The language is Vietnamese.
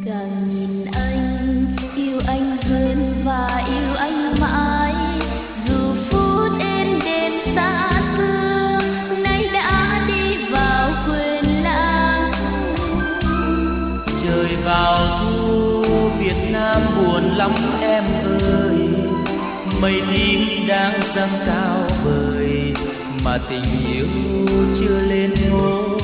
Càng nhìn anh yêu anh hơn và yêu anh mãi, dù phút êm đềm xa xưa nay đã đi vào quên lãng. Trời vào thu Việt Nam buồn lắm em ơi, mây tím đang dâng cao vời mà tình yêu chưa lên ngôi.